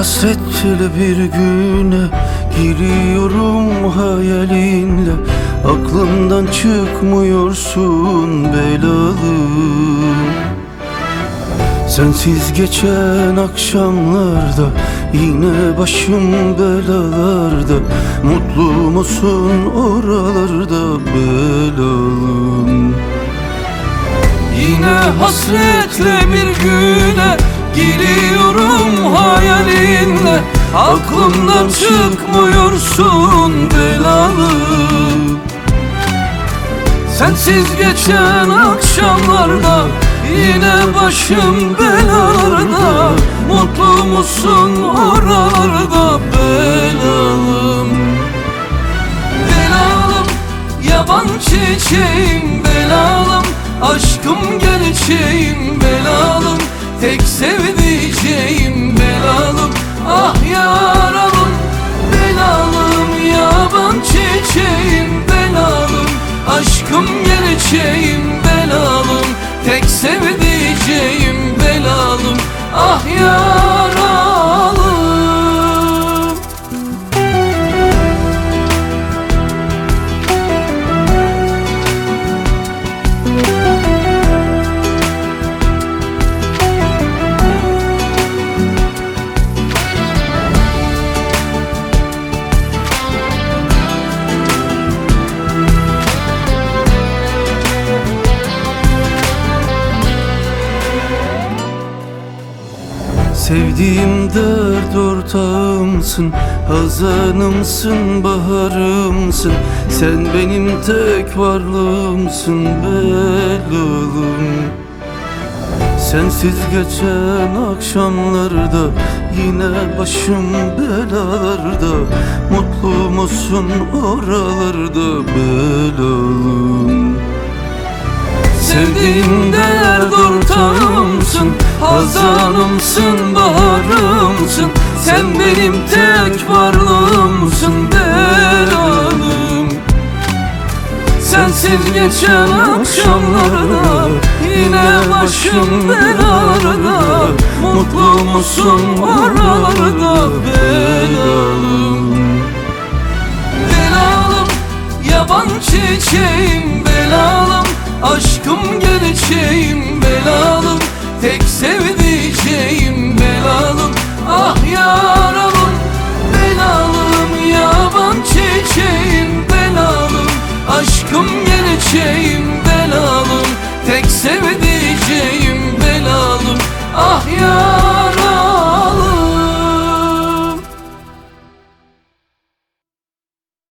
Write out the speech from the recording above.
hasretli bir güne giriyorum hayalinle. Aklımdan çıkmıyorsun belalım. Sensiz geçen akşamlarda yine başım belalarda. Mutlu musun oralarda belalım? Yine hasretle bir güne giriyorum hayalinle. Aklımdan çıkmıyorsun belalım. Sensiz geçen akşamlarda yine başım belalarda. Mutlu musun oralarda belalım? Belalım, yaban çiçeğim belalım. Aşkım gerçeğim belalım. Tek sevdiceğim belalım. Ah yaralım belalım, yaban çiçeğim belalım. Aşkım gerçeğim belalım. Tek sevdiceğim belalım. Ah yaralım. Sevdiğim dert ortağımsın, hazanımsın, baharımsın. Sen benim tek varlığımsın belalım. Sensiz geçen akşamlarda yine başım belalarda. Mutlu musun oralarda belalım? Sevdiğim dert ortağımsın, hazanımsın, baharımsın. Sen benim tek varlığımsın belalım. Sensiz geçen akşamlarda yine başım belalarda. Mutlu musun oralarda belalım? Belalım, yaban çiçeğim belalım. Aşkım gerçeğim